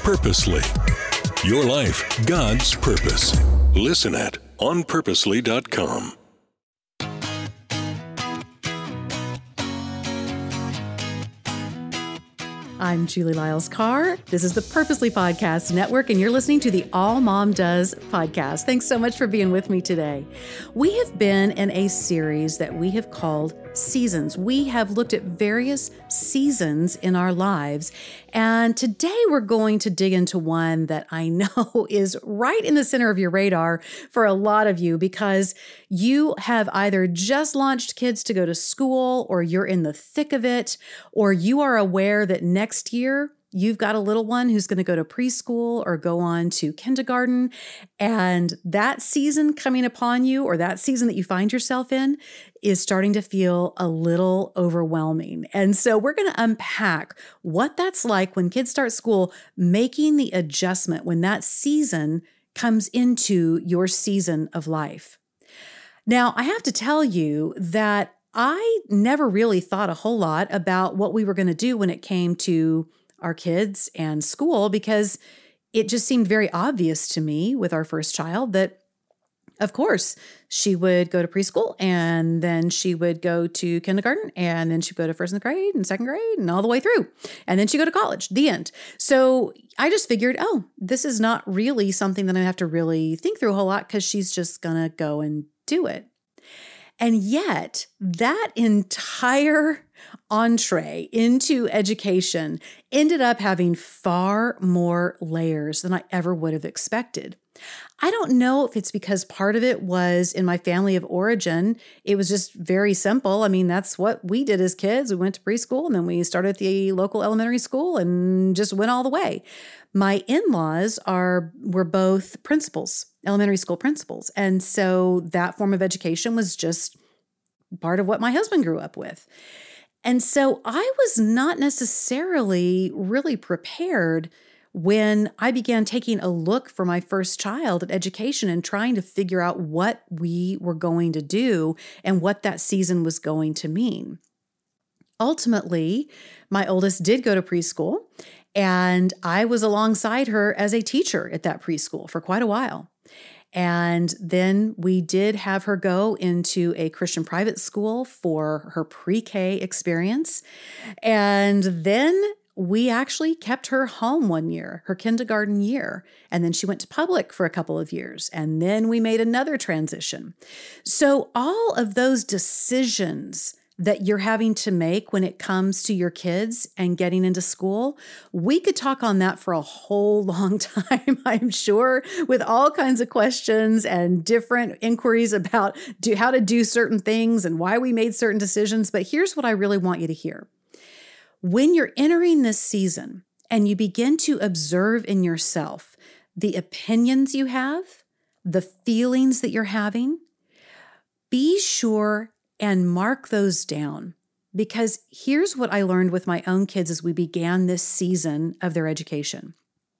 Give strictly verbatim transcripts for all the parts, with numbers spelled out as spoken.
Purposely. Your life, God's purpose. Listen at on purposely dot com. I'm Julie Lyles Carr. This is the Purposely Podcast Network, and you're listening to the All Mom Does podcast. Thanks so much for being with me today. We have been in a series that we have called Seasons. We have looked at various seasons in our lives, and today we're going to dig into one that I know is right in the center of your radar for a lot of you, because you have either just launched kids to go to school, or you're in the thick of it, or you are aware that next year you've got a little one who's going to go to preschool or go on to kindergarten, and that season coming upon you, or that season that you find yourself in, is starting to feel a little overwhelming. And so we're going to unpack what that's like when kids start school, making the adjustment when that season comes into your season of life. Now, I have to tell you that I never really thought a whole lot about what we were going to do when it came to our kids and school, because it just seemed very obvious to me with our first child that, of course, she would go to preschool, and then she would go to kindergarten, and then she'd go to first grade and second grade and all the way through. And then she'd go to college, the end. So I just figured, oh, this is not really something that I have to really think through a whole lot, because she's just going to go and do it. And yet, that entire entree into education ended up having far more layers than I ever would have expected. I don't know if it's because part of it was in my family of origin. It was just very simple. I mean, that's what we did as kids. We went to preschool, and then we started at the local elementary school and just went all the way. My in-laws are were both principals, elementary school principals. And so that form of education was just part of what my husband grew up with. And so I was not necessarily really prepared when I began taking a look for my first child at education and trying to figure out what we were going to do and what that season was going to mean. Ultimately, my oldest did go to preschool, and I was alongside her as a teacher at that preschool for quite a while. And then we did have her go into a Christian private school for her pre-K experience. And then we actually kept her home one year, her kindergarten year. And then she went to public for a couple of years. And then we made another transition. So all of those decisions that you're having to make when it comes to your kids and getting into school, we could talk on that for a whole long time, I'm sure, with all kinds of questions and different inquiries about do, how to do certain things and why we made certain decisions. But here's what I really want you to hear. When you're entering this season and you begin to observe in yourself the opinions you have, the feelings that you're having, be sure and mark those down, because here's what I learned with my own kids as we began this season of their education.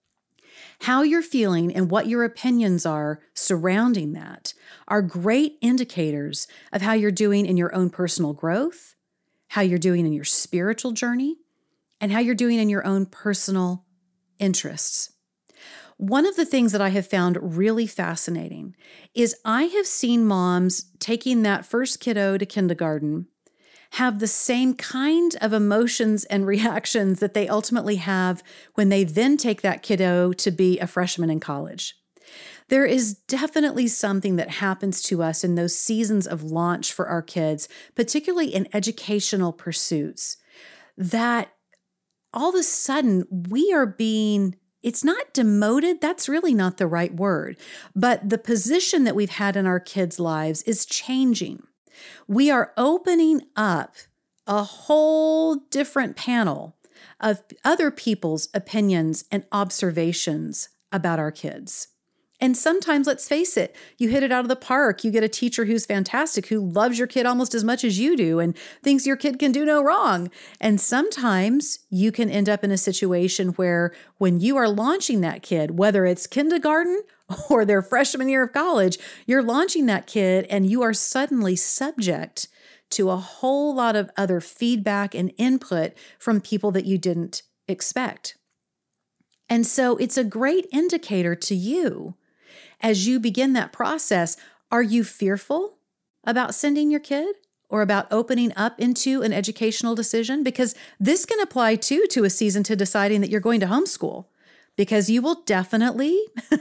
How you're feeling and what your opinions are surrounding that are great indicators of how you're doing in your own personal growth, how you're doing in your spiritual journey, and how you're doing in your own personal interests. One of the things that I have found really fascinating is I have seen moms taking that first kiddo to kindergarten have the same kind of emotions and reactions that they ultimately have when they then take that kiddo to be a freshman in college. There is definitely something that happens to us in those seasons of launch for our kids, particularly in educational pursuits, that all of a sudden we are being It's not demoted. That's really not the right word. But the position that we've had in our kids' lives is changing. We are opening up a whole different panel of other people's opinions and observations about our kids. And sometimes, let's face it, you hit it out of the park. You get a teacher who's fantastic, who loves your kid almost as much as you do and thinks your kid can do no wrong. And sometimes you can end up in a situation where when you are launching that kid, whether it's kindergarten or their freshman year of college, you're launching that kid and you are suddenly subject to a whole lot of other feedback and input from people that you didn't expect. And so it's a great indicator to you as you begin that process. Are you fearful about sending your kid or about opening up into an educational decision? Because this can apply too to a season to deciding that you're going to homeschool, because you will definitely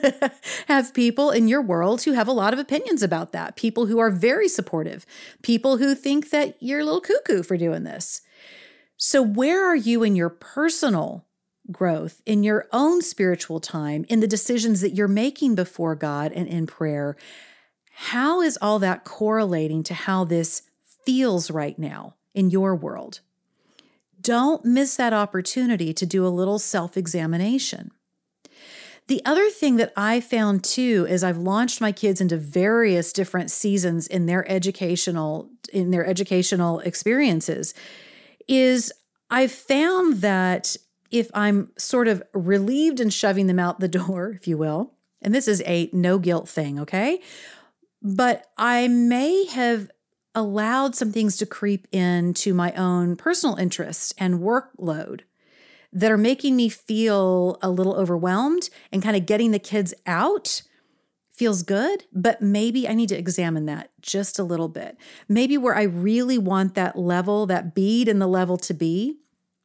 have people in your world who have a lot of opinions about that, people who are very supportive, people who think that you're a little cuckoo for doing this. So where are you in your personal growth, in your own spiritual time, in the decisions that you're making before God and in prayer? How is all that correlating to how this feels right now in your world? Don't miss that opportunity to do a little self-examination. The other thing that I found too, is I've launched my kids into various different seasons in their educational, in their educational experiences, is I've found that if I'm sort of relieved and shoving them out the door, if you will, and this is a no guilt thing, okay? But I may have allowed some things to creep into my own personal interests and workload that are making me feel a little overwhelmed, and kind of getting the kids out feels good, but maybe I need to examine that just a little bit. Maybe where I really want that level, that bead in the level to be,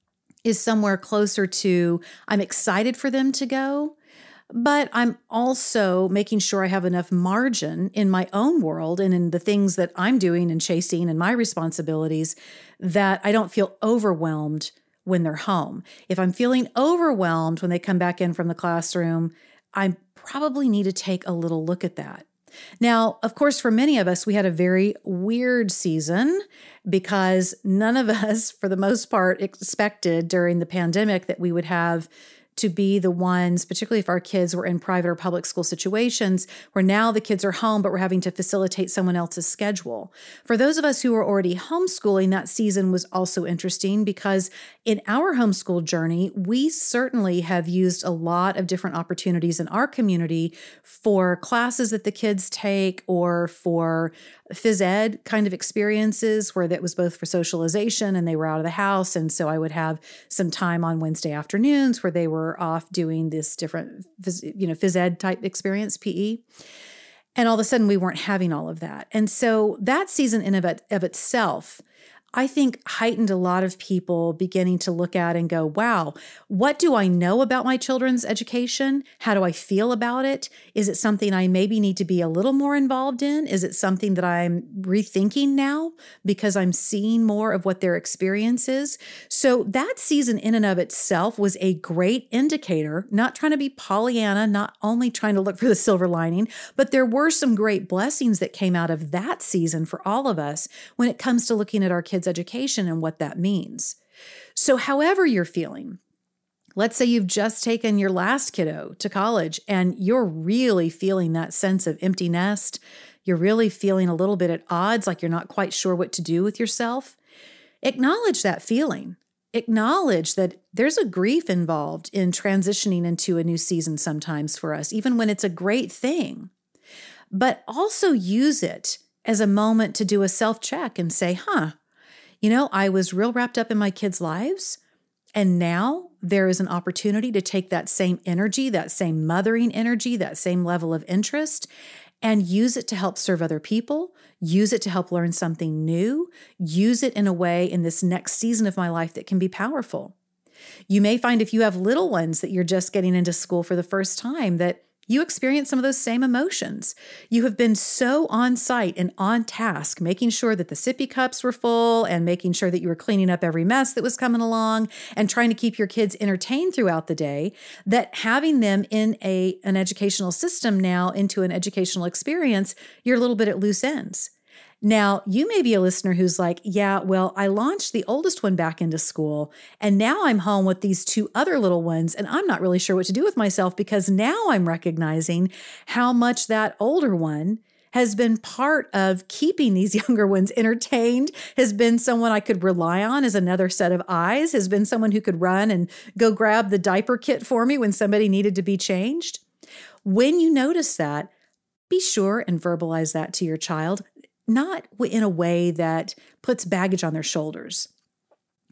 is somewhere closer to I'm excited for them to go, but I'm also making sure I have enough margin in my own world and in the things that I'm doing and chasing and my responsibilities that I don't feel overwhelmed when they're home. If I'm feeling overwhelmed when they come back in from the classroom, I probably need to take a little look at that. Now, of course, for many of us, we had a very weird season because none of us, for the most part, expected during the pandemic that we would have to be the ones, particularly if our kids were in private or public school situations, where now the kids are home, but we're having to facilitate someone else's schedule. For those of us who were already homeschooling, that season was also interesting because in our homeschool journey, we certainly have used a lot of different opportunities in our community for classes that the kids take or for phys ed kind of experiences where that was both for socialization and they were out of the house. And so I would have some time on Wednesday afternoons where they were off doing this different, you know, phys ed type experience, P E. And all of a sudden we weren't having all of that. And so that season in of, it, of itself, I think heightened a lot of people beginning to look at and go, wow, what do I know about my children's education? How do I feel about it? Is it something I maybe need to be a little more involved in? Is it something that I'm rethinking now because I'm seeing more of what their experience is? So that season in and of itself was a great indicator, not trying to be Pollyanna, not only trying to look for the silver lining, but there were some great blessings that came out of that season for all of us when it comes to looking at our kids' education and what that means. So however you're feeling, let's say you've just taken your last kiddo to college and you're really feeling that sense of empty nest. You're really feeling a little bit at odds, like you're not quite sure what to do with yourself. Acknowledge that feeling. Acknowledge that there's a grief involved in transitioning into a new season sometimes for us, even when it's a great thing. But also use it as a moment to do a self-check and say, huh, you know, I was real wrapped up in my kids' lives, and now there is an opportunity to take that same energy, that same mothering energy, that same level of interest, and use it to help serve other people, use it to help learn something new, use it in a way in this next season of my life that can be powerful. You may find if you have little ones that you're just getting into school for the first time that you experience some of those same emotions. You have been so on site and on task, making sure that the sippy cups were full and making sure that you were cleaning up every mess that was coming along and trying to keep your kids entertained throughout the day, that having them in a, an educational system now into an educational experience, you're a little bit at loose ends. Now, you may be a listener who's like, yeah, well, I launched the oldest one back into school, and now I'm home with these two other little ones, and I'm not really sure what to do with myself because now I'm recognizing how much that older one has been part of keeping these younger ones entertained, has been someone I could rely on as another set of eyes, has been someone who could run and go grab the diaper kit for me when somebody needed to be changed. When you notice that, be sure and verbalize that to your child. Not in a way that puts baggage on their shoulders,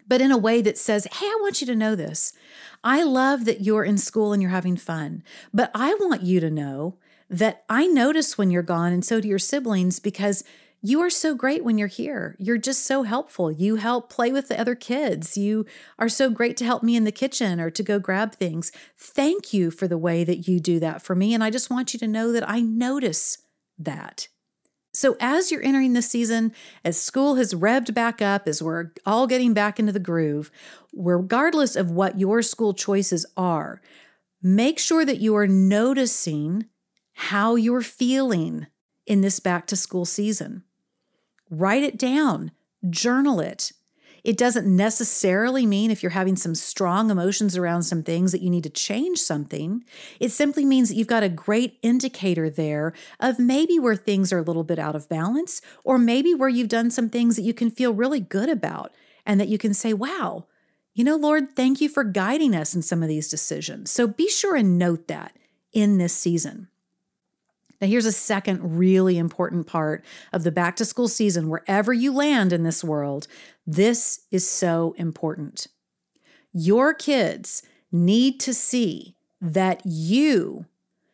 but in a way that says, hey, I want you to know this. I love that you're in school and you're having fun, but I want you to know that I notice when you're gone, and so do your siblings, because you are so great when you're here. You're just so helpful. You help play with the other kids. You are so great to help me in the kitchen or to go grab things. Thank you for the way that you do that for me. And I just want you to know that I notice that. So as you're entering this season, as school has revved back up, as we're all getting back into the groove, regardless of what your school choices are, make sure that you are noticing how you're feeling in this back to school season. Write it down, journal it. It doesn't necessarily mean if you're having some strong emotions around some things that you need to change something. It simply means that you've got a great indicator there of maybe where things are a little bit out of balance, or maybe where you've done some things that you can feel really good about and that you can say, wow, you know, Lord, thank you for guiding us in some of these decisions. So be sure and note that in this season. Now, here's a second really important part of the back to school season. Wherever you land in this world, this is so important. Your kids need to see that you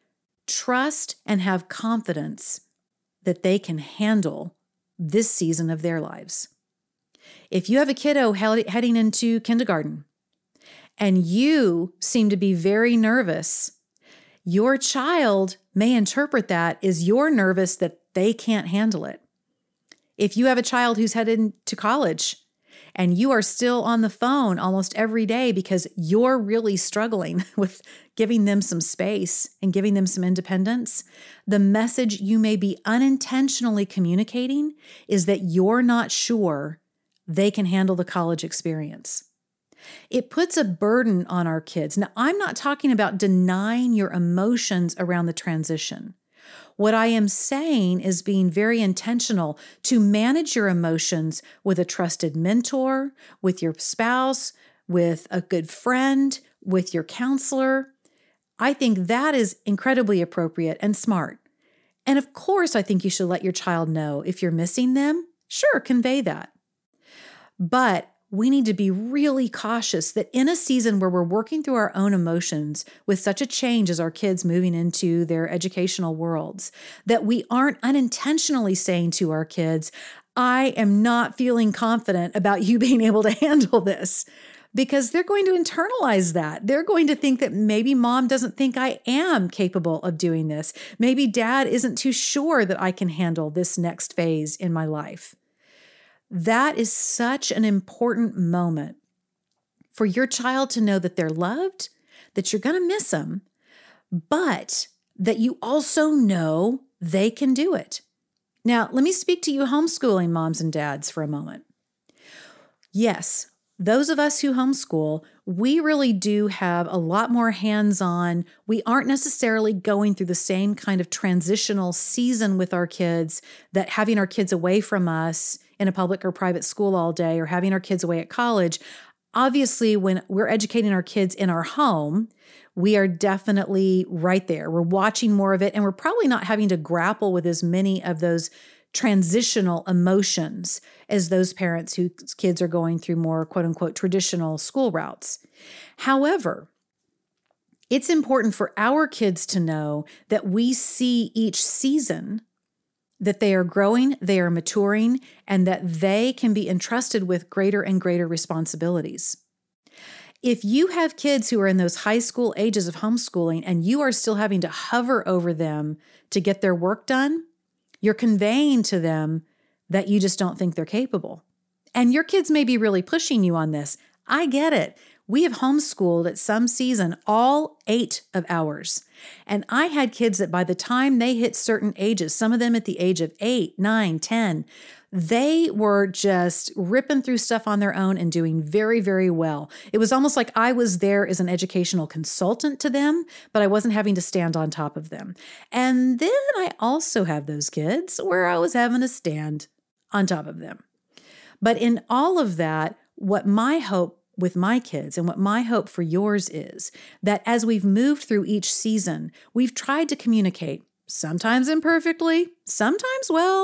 trust and have confidence that they can handle this season of their lives. If you have a kiddo heading into kindergarten and you seem to be very nervous, your child may interpret that as you're nervous that they can't handle it. If you have a child who's headed to college and you are still on the phone almost every day because you're really struggling with giving them some space and giving them some independence, the message you may be unintentionally communicating is that you're not sure they can handle the college experience. It puts a burden on our kids. Now, I'm not talking about denying your emotions around the transition. What I am saying is being very intentional to manage your emotions with a trusted mentor, with your spouse, with a good friend, with your counselor. I think that is incredibly appropriate and smart. And of course, I think you should let your child know if you're missing them. Sure, convey that. But we need to be really cautious that in a season where we're working through our own emotions with such a change as our kids moving into their educational worlds, that we aren't unintentionally saying to our kids, I am not feeling confident about you being able to handle this, because they're going to internalize that. They're going to think that maybe mom doesn't think I am capable of doing this. Maybe dad isn't too sure that I can handle this next phase in my life. That is such an important moment for your child to know that they're loved, that you're going to miss them, but that you also know they can do it. Now, let me speak to you homeschooling moms and dads for a moment. Yes, those of us who homeschool, we really do have a lot more hands-on. We aren't necessarily going through the same kind of transitional season with our kids that having our kids away from us in a public or private school all day or having our kids away at college. Obviously, when we're educating our kids in our home, we are definitely right there. We're watching more of it, and we're probably not having to grapple with as many of those transitional emotions as those parents whose kids are going through more quote unquote traditional school routes. However, it's important for our kids to know that we see each season that they are growing, they are maturing, and that they can be entrusted with greater and greater responsibilities. If you have kids who are in those high school ages of homeschooling and you are still having to hover over them to get their work done, you're conveying to them that you just don't think they're capable. And your kids may be really pushing you on this. I get it. We have homeschooled at some season all eight of ours. And I had kids that by the time they hit certain ages, some of them at the age of eight, nine, ten, they were just ripping through stuff on their own and doing very, very well. It was almost like I was there as an educational consultant to them, but I wasn't having to stand on top of them. And then I also have those kids where I was having to stand on top of them. But in all of that, what my hope with my kids and what my hope for yours is that as we've moved through each season, we've tried to communicate, sometimes imperfectly, sometimes well,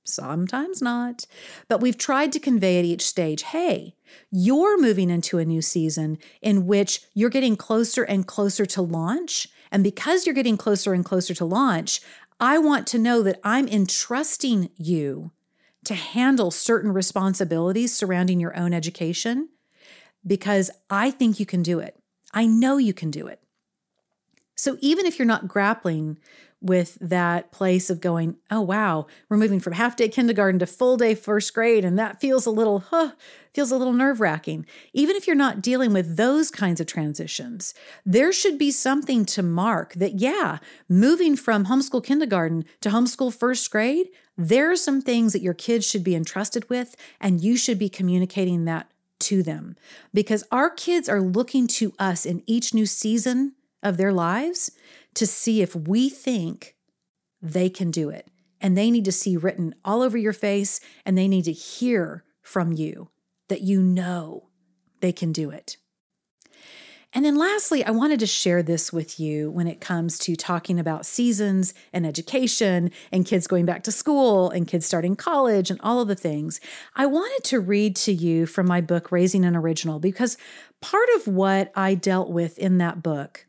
Sometimes not. But we've tried to convey at each stage, hey, you're moving into a new season in which you're getting closer and closer to launch. And because you're getting closer and closer to launch, I want to know that I'm entrusting you to handle certain responsibilities surrounding your own education because I think you can do it. I know you can do it. So even if you're not grappling with that place of going, oh, wow, we're moving from half-day kindergarten to full-day first grade, and that feels a little, huh, feels a little nerve-wracking. Even if you're not dealing with those kinds of transitions, there should be something to mark that, yeah, moving from homeschool kindergarten to homeschool first grade, there are some things that your kids should be entrusted with, and you should be communicating that to them. Because our kids are looking to us in each new season of their lives to see if we think they can do it. And they need to see written all over your face, and they need to hear from you that you know they can do it. And then lastly, I wanted to share this with you when it comes to talking about seasons and education and kids going back to school and kids starting college and all of the things. I wanted to read to you from my book, Raising an Original, because part of what I dealt with in that book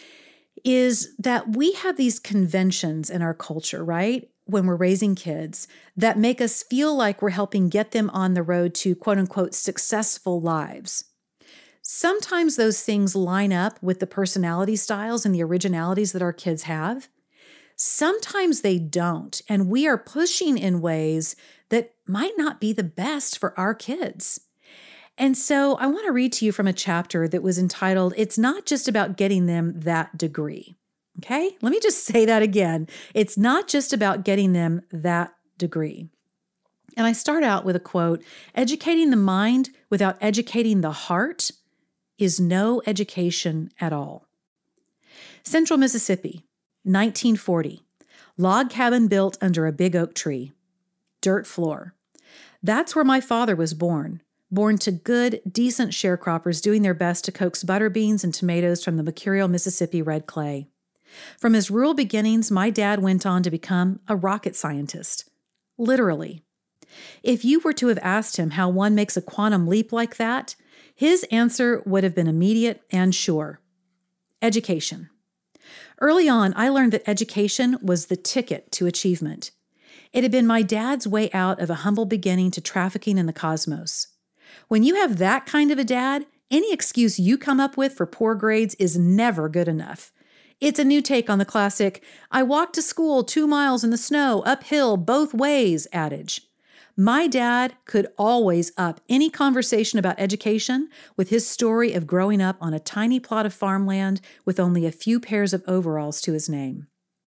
is that we have these conventions in our culture, right? When we're raising kids that make us feel like we're helping get them on the road to quote unquote successful lives. Sometimes those things line up with the personality styles and the originalities that our kids have. Sometimes they don't, and we are pushing in ways that might not be the best for our kids. And so I want to read to you from a chapter that was entitled, It's Not Just About Getting Them That Degree. Okay, let me just say that again. It's not just about getting them that degree. And I start out with a quote, educating the mind without educating the heart is no education at all. Central Mississippi, nineteen forty. Log cabin built under a big oak tree. Dirt floor. That's where my father was born. Born to good, decent sharecroppers doing their best to coax butter beans and tomatoes from the mercurial Mississippi red clay. From his rural beginnings, my dad went on to become a rocket scientist. Literally. If you were to have asked him how one makes a quantum leap like that, his answer would have been immediate and sure. Education. Early on, I learned that education was the ticket to achievement. It had been my dad's way out of a humble beginning to trafficking in the cosmos. When you have that kind of a dad, any excuse you come up with for poor grades is never good enough. It's a new take on the classic, I walked to school two miles in the snow, uphill both ways adage. My dad could always up any conversation about education with his story of growing up on a tiny plot of farmland with only a few pairs of overalls to his name.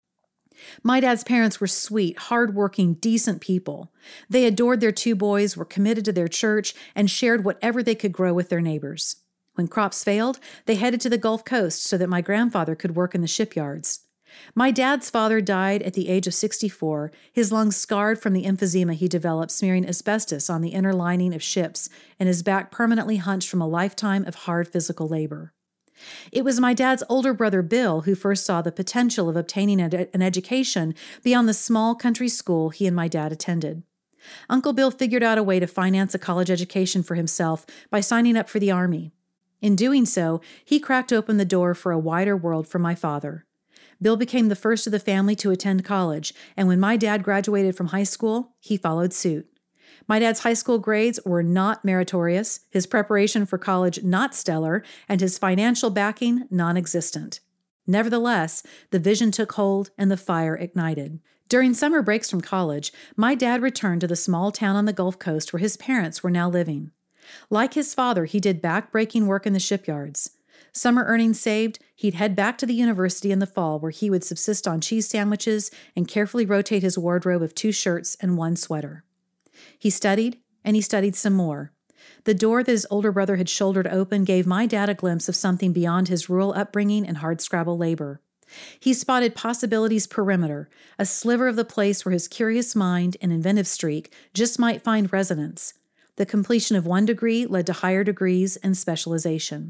My dad's parents were sweet, hardworking, decent people. They adored their two boys, were committed to their church, and shared whatever they could grow with their neighbors. When crops failed, they headed to the Gulf Coast so that my grandfather could work in the shipyards. My dad's father died at the age of sixty-four, his lungs scarred from the emphysema he developed smearing asbestos on the inner lining of ships and his back permanently hunched from a lifetime of hard physical labor. It was my dad's older brother, Bill, who first saw the potential of obtaining an education beyond the small country school he and my dad attended. Uncle Bill figured out a way to finance a college education for himself by signing up for the Army. In doing so, he cracked open the door for a wider world for my father. Bill became the first of the family to attend college, and when my dad graduated from high school, he followed suit. My dad's high school grades were not meritorious, his preparation for college not stellar, and his financial backing non-existent. Nevertheless, the vision took hold and the fire ignited. During summer breaks from college, my dad returned to the small town on the Gulf Coast where his parents were now living. Like his father, he did back-breaking work in the shipyards. Summer earnings saved, he'd head back to the university in the fall where he would subsist on cheese sandwiches and carefully rotate his wardrobe of two shirts and one sweater. He studied, and he studied some more. The door that his older brother had shouldered open gave my dad a glimpse of something beyond his rural upbringing and hardscrabble labor. He spotted possibilities perimeter, a sliver of the place where his curious mind and inventive streak just might find resonance. The completion of one degree led to higher degrees and specialization.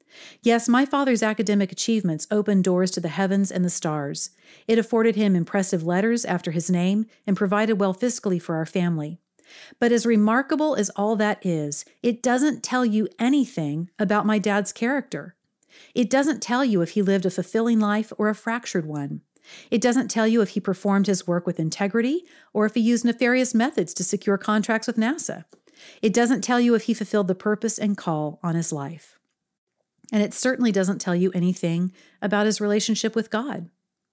Yes, my father's academic achievements opened doors to the heavens and the stars. It afforded him impressive letters after his name and provided well fiscally for our family. But as remarkable as all that is, it doesn't tell you anything about my dad's character. It doesn't tell you if he lived a fulfilling life or a fractured one. It doesn't tell you if he performed his work with integrity or if he used nefarious methods to secure contracts with NASA. It doesn't tell you if he fulfilled the purpose and call on his life. And it certainly doesn't tell you anything about his relationship with God.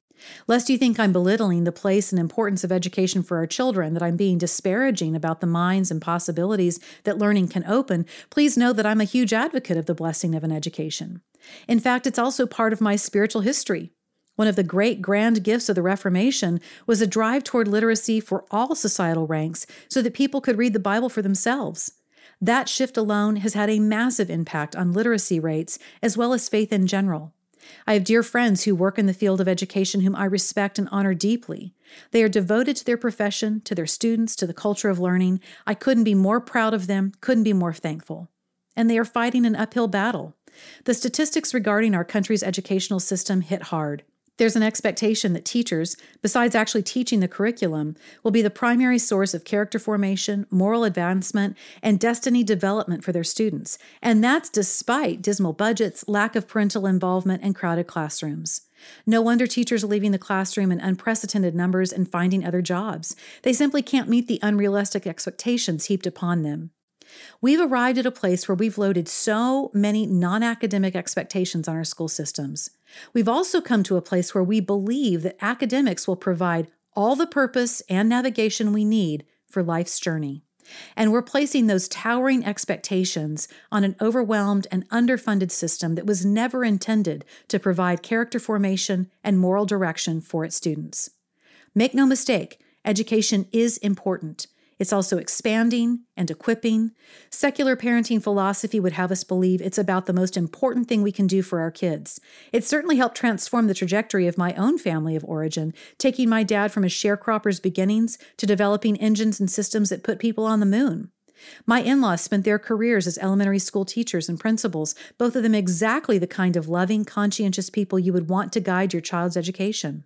Lest you think I'm belittling the place and importance of education for our children, that I'm being disparaging about the minds and possibilities that learning can open, please know that I'm a huge advocate of the blessing of an education. In fact, it's also part of my spiritual history. One of the great grand gifts of the Reformation was a drive toward literacy for all societal ranks so that people could read the Bible for themselves. That shift alone has had a massive impact on literacy rates as well as faith in general. I have dear friends who work in the field of education whom I respect and honor deeply. They are devoted to their profession, to their students, to the culture of learning. I couldn't be more proud of them, couldn't be more thankful. And they are fighting an uphill battle. The statistics regarding our country's educational system hit hard. There's an expectation that teachers, besides actually teaching the curriculum, will be the primary source of character formation, moral advancement, and destiny development for their students. And that's despite dismal budgets, lack of parental involvement, and crowded classrooms. No wonder teachers are leaving the classroom in unprecedented numbers and finding other jobs. They simply can't meet the unrealistic expectations heaped upon them. We've arrived at a place where we've loaded so many non-academic expectations on our school systems. We've also come to a place where we believe that academics will provide all the purpose and navigation we need for life's journey. And we're placing those towering expectations on an overwhelmed and underfunded system that was never intended to provide character formation and moral direction for its students. Make no mistake, education is important. It's also expanding and equipping. Secular parenting philosophy would have us believe it's about the most important thing we can do for our kids. It certainly helped transform the trajectory of my own family of origin, taking my dad from a sharecropper's beginnings to developing engines and systems that put people on the moon. My in-laws spent their careers as elementary school teachers and principals, both of them exactly the kind of loving, conscientious people you would want to guide your child's education.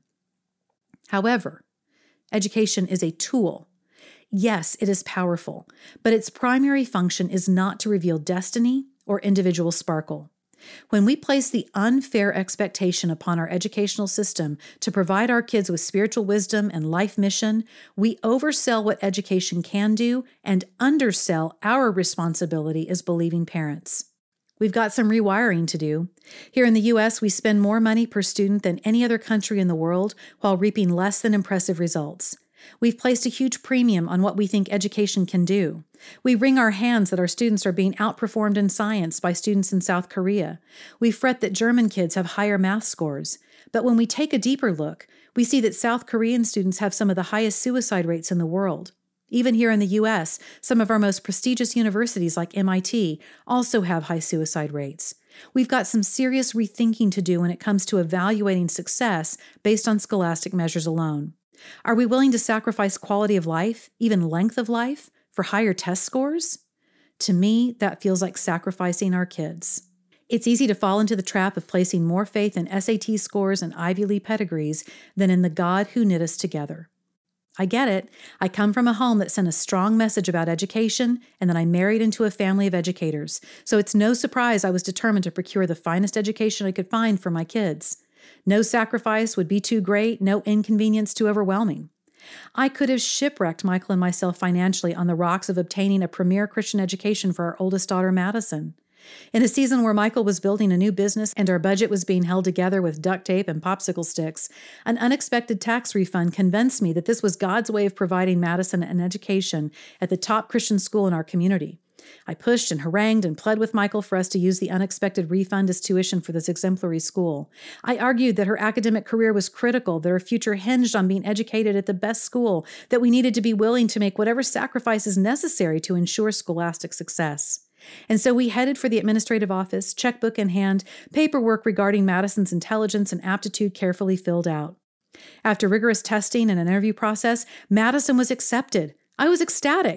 However, education is a tool. Yes, it is powerful, but its primary function is not to reveal destiny or individual sparkle. When we place the unfair expectation upon our educational system to provide our kids with spiritual wisdom and life mission, we oversell what education can do and undersell our responsibility as believing parents. We've got some rewiring to do. Here in the U S, we spend more money per student than any other country in the world while reaping less than impressive results. We've placed a huge premium on what we think education can do. We wring our hands that our students are being outperformed in science by students in South Korea. We fret that German kids have higher math scores. But when we take a deeper look, we see that South Korean students have some of the highest suicide rates in the world. Even here in the U S, some of our most prestigious universities like M I T also have high suicide rates. We've got some serious rethinking to do when it comes to evaluating success based on scholastic measures alone. Are we willing to sacrifice quality of life, even length of life, for higher test scores? To me, that feels like sacrificing our kids. It's easy to fall into the trap of placing more faith in S A T scores and Ivy League pedigrees than in the God who knit us together. I get it. I come from a home that sent a strong message about education, and then I married into a family of educators. So it's no surprise I was determined to procure the finest education I could find for my kids. No sacrifice would be too great, no inconvenience too overwhelming. I could have shipwrecked Michael and myself financially on the rocks of obtaining a premier Christian education for our oldest daughter, Madison. In a season where Michael was building a new business and our budget was being held together with duct tape and popsicle sticks, an unexpected tax refund convinced me that this was God's way of providing Madison an education at the top Christian school in our community. I pushed and harangued and pled with Michael for us to use the unexpected refund as tuition for this exemplary school. I argued that her academic career was critical, that her future hinged on being educated at the best school, that we needed to be willing to make whatever sacrifices necessary to ensure scholastic success. And so we headed for the administrative office, checkbook in hand, paperwork regarding Madison's intelligence and aptitude carefully filled out. After rigorous testing and an interview process, Madison was accepted. I was ecstatic.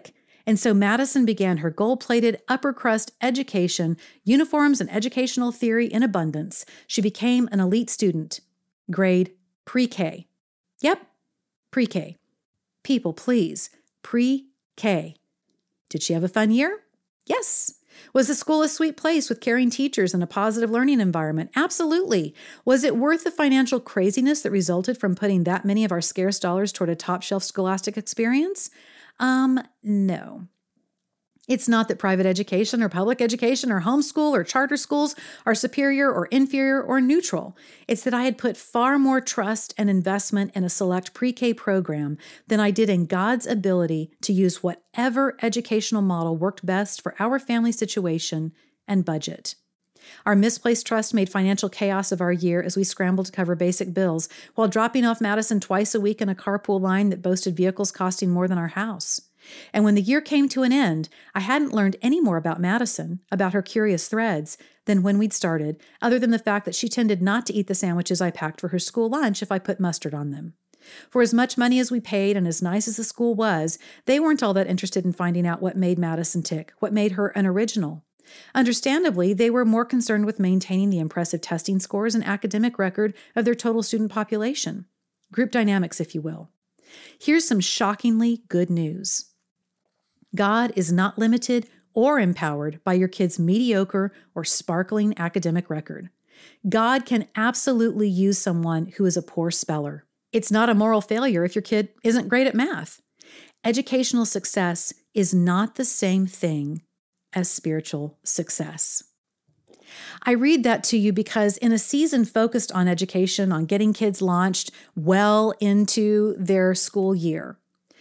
And so Madison began her gold-plated upper crust education, uniforms and educational theory in abundance. She became an elite student, grade pre-K. Yep, pre-K. People, please, pre-K. Did she have a fun year? Yes. Was the school a sweet place with caring teachers and a positive learning environment? Absolutely. Was it worth the financial craziness that resulted from putting that many of our scarce dollars toward a top-shelf scholastic experience? Um, no. It's not that private education or public education or homeschool or charter schools are superior or inferior or neutral. It's that I had put far more trust and investment in a select pre-K program than I did in God's ability to use whatever educational model worked best for our family situation and budget. Our misplaced trust made financial chaos of our year as we scrambled to cover basic bills while dropping off Madison twice a week in a carpool line that boasted vehicles costing more than our house. And when the year came to an end, I hadn't learned any more about Madison, about her curious threads, than when we'd started, other than the fact that she tended not to eat the sandwiches I packed for her school lunch if I put mustard on them. For as much money as we paid and as nice as the school was, they weren't all that interested in finding out what made Madison tick, what made her an original. Understandably, they were more concerned with maintaining the impressive testing scores and academic record of their total student population. Group dynamics, if you will. Here's some shockingly good news. God is not limited or empowered by your kid's mediocre or sparkling academic record. God can absolutely use someone who is a poor speller. It's not a moral failure if your kid isn't great at math. Educational success is not the same thing as spiritual success. I read that to you because in a season focused on education, on getting kids launched well into their school year,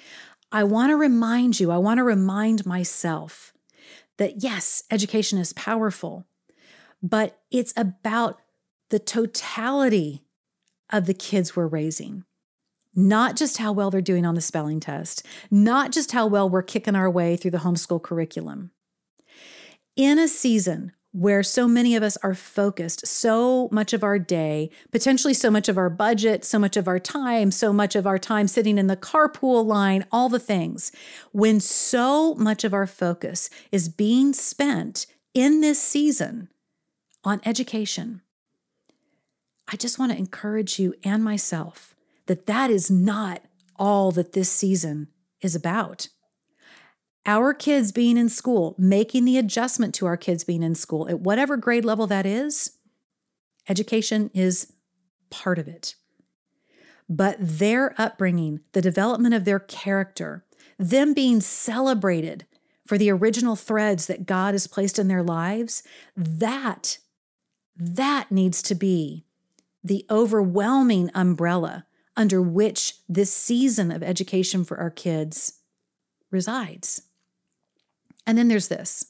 I want to remind you, I want to remind myself that yes, education is powerful, but it's about the totality of the kids we're raising. Not just how well they're doing on the spelling test, not just how well we're kicking our way through the homeschool curriculum. In a season where so many of us are focused, so much of our day, potentially so much of our budget, so much of our time, so much of our time sitting in the carpool line, all the things, when so much of our focus is being spent in this season on education, I just want to encourage you and myself that that is not all that this season is about. Our kids being in school, making the adjustment to our kids being in school at whatever grade level that is, education is part of it. But their upbringing, the development of their character, them being celebrated for the original threads that God has placed in their lives, that, that needs to be the overwhelming umbrella under which this season of education for our kids resides. And then there's this.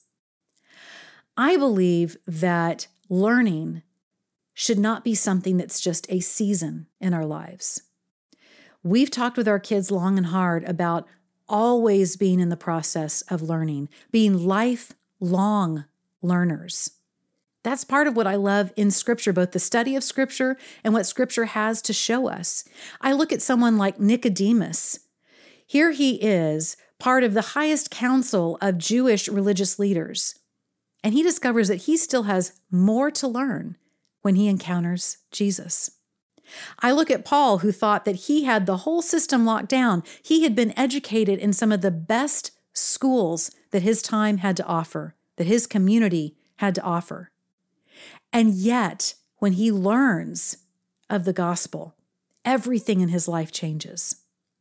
I believe that learning should not be something that's just a season in our lives. We've talked with our kids long and hard about always being in the process of learning, being lifelong learners. That's part of what I love in Scripture, both the study of Scripture and what Scripture has to show us. I look at someone like Nicodemus. Here he is, part of the highest council of Jewish religious leaders. And he discovers that he still has more to learn when he encounters Jesus. I look at Paul, who thought that he had the whole system locked down. He had been educated in some of the best schools that his time had to offer, that his community had to offer. And yet, when he learns of the gospel, everything in his life changes.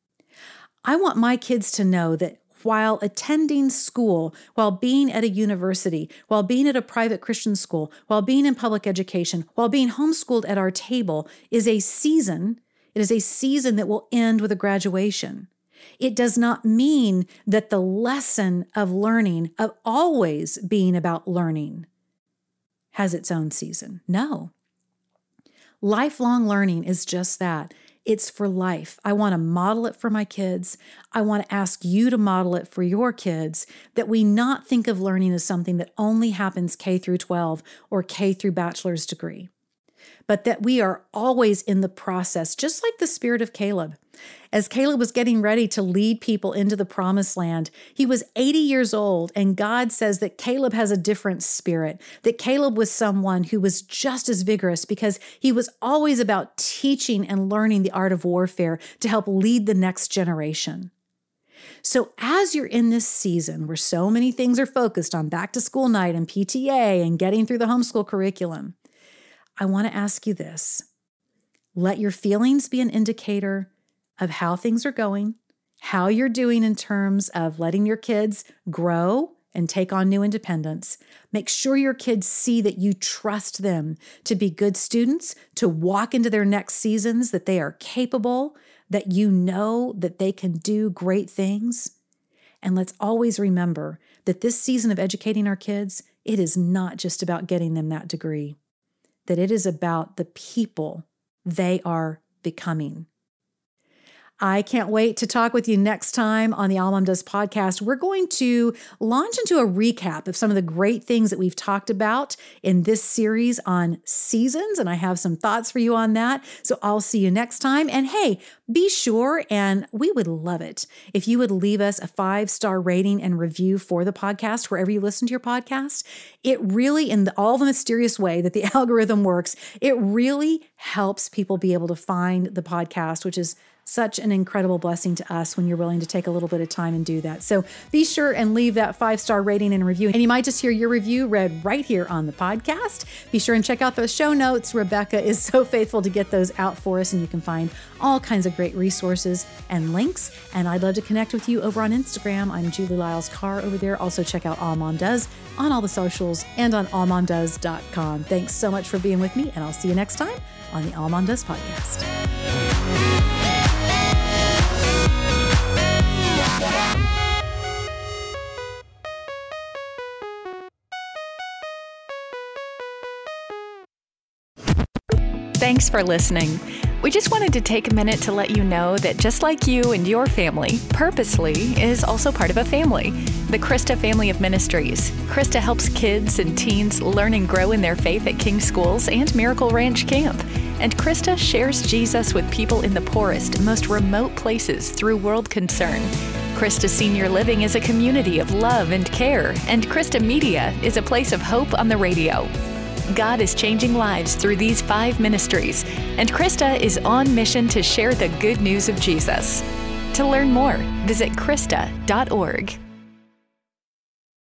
I want my kids to know that while attending school, while being at a university, while being at a private Christian school, while being in public education, while being homeschooled at our table is a season, it is a season that will end with a graduation. It does not mean that the lesson of learning, of always being about learning, has its own season. No. Lifelong learning is just that. It's for life. I want to model it for my kids. I want to ask you to model it for your kids, that we not think of learning as something that only happens K through twelve or K through bachelor's degree. but that we are always in the process, just like the spirit of Caleb. As Caleb was getting ready to lead people into the promised land, he was eighty years old, and God says that Caleb has a different spirit, that Caleb was someone who was just as vigorous because he was always about teaching and learning the art of warfare to help lead the next generation. So as you're in this season where so many things are focused on back to school night and P T A and getting through the homeschool curriculum, I want to ask you this. Let your feelings be an indicator of how things are going, how you're doing in terms of letting your kids grow and take on new independence. Make sure your kids see that you trust them to be good students, to walk into their next seasons, that they are capable, that you know that they can do great things. And let's always remember that this season of educating our kids, it is not just about getting them that degree, that it is about the people they are becoming. I can't wait to talk with you next time on the All Mom Does podcast. We're going to launch into a recap of some of the great things that we've talked about in this series on seasons, and I have some thoughts for you on that. So I'll see you next time. And hey, be sure, and we would love it if you would leave us a five-star rating and review for the podcast, wherever you listen to your podcast. It really, in the, all the mysterious way that the algorithm works, it really helps people be able to find the podcast, which is such an incredible blessing to us when you're willing to take a little bit of time and do that. So be sure and leave that five-star rating and review. And you might just hear your review read right here on the podcast. Be sure and check out those show notes. Rebecca is so faithful to get those out for us, and you can find all kinds of great resources and links. And I'd love to connect with you over on Instagram. I'm Julie Lyles Carr over there. Also check out All Mom Does on all the socials and on all mom does dot com. Thanks so much for being with me, and I'll see you next time on the All Mom Does podcast. Thanks for listening. We just wanted to take a minute to let you know that just like you and your family, Purposely is also part of a family, the Krista Family of Ministries. Krista helps kids and teens learn and grow in their faith at King Schools and Miracle Ranch Camp. And Krista shares Jesus with people in the poorest, most remote places through World Concern. Krista Senior Living is a community of love and care, and Krista Media is a place of hope on the radio. God is changing lives through these five ministries, and Krista is on mission to share the good news of Jesus. To learn more, visit krista dot org.